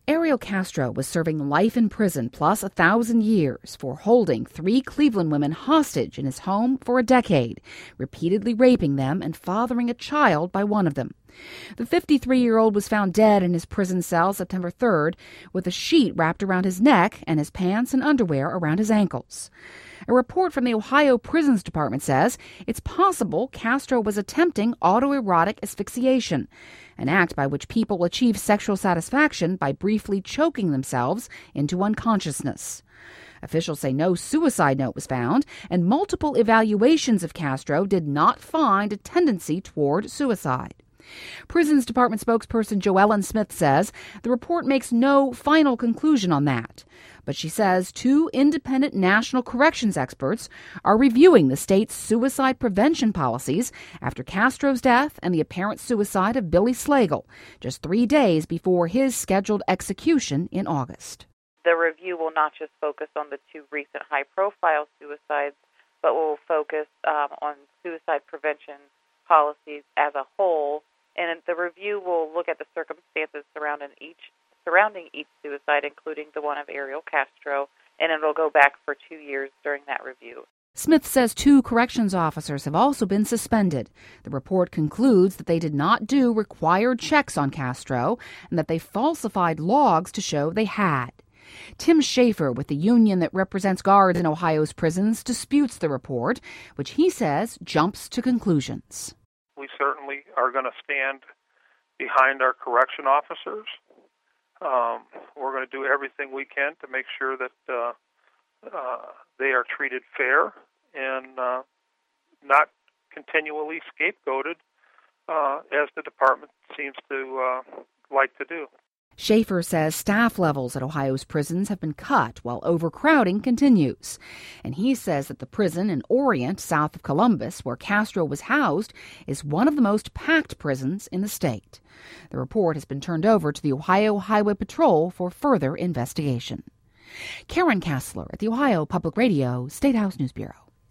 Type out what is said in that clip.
Ariel Castro was serving life in prison plus 1,000 years for holding 3 Cleveland women hostage in his home for a decade, repeatedly raping them and fathering a child by one of them. The 53-year-old was found dead in his prison cell September 3rd with a sheet wrapped around his neck and his pants and underwear around his ankles. A report from the Ohio Prisons Department says it's possible Castro was attempting autoerotic asphyxiation, an act by which people achieve sexual satisfaction by briefly choking themselves into unconsciousness. Officials say no suicide note was found, and multiple evaluations of Castro did not find a tendency toward suicide. Prisons Department spokesperson Joellen Smith says the report makes no final conclusion on that. But she says 2 independent national corrections experts are reviewing the state's suicide prevention policies after Castro's death and the apparent suicide of Billy Slagle, just 3 days before his scheduled execution in August. The review will not just focus on the 2 recent high-profile suicides, but will focus on suicide prevention policies as a whole. And the review will look at the circumstances surrounding each suicide, including the one of Ariel Castro, and it'll go back for 2 years during that review. Smith says 2 corrections officers have also been suspended. The report concludes that they did not do required checks on Castro and that they falsified logs to show they had. Tim Schaefer with the union that represents guards in Ohio's prisons disputes the report, which he says jumps to conclusions. We certainly are going to stand behind our correction officers. We're going to do everything we can to make sure that they are treated fair and not continually scapegoated, as the department seems to like to do. Schaefer says staff levels at Ohio's prisons have been cut while overcrowding continues. And he says that the prison in Orient, south of Columbus, where Castro was housed, is one of the most packed prisons in the state. The report has been turned over to the Ohio Highway Patrol for further investigation. Karen Kassler at the Ohio Public Radio State House News Bureau.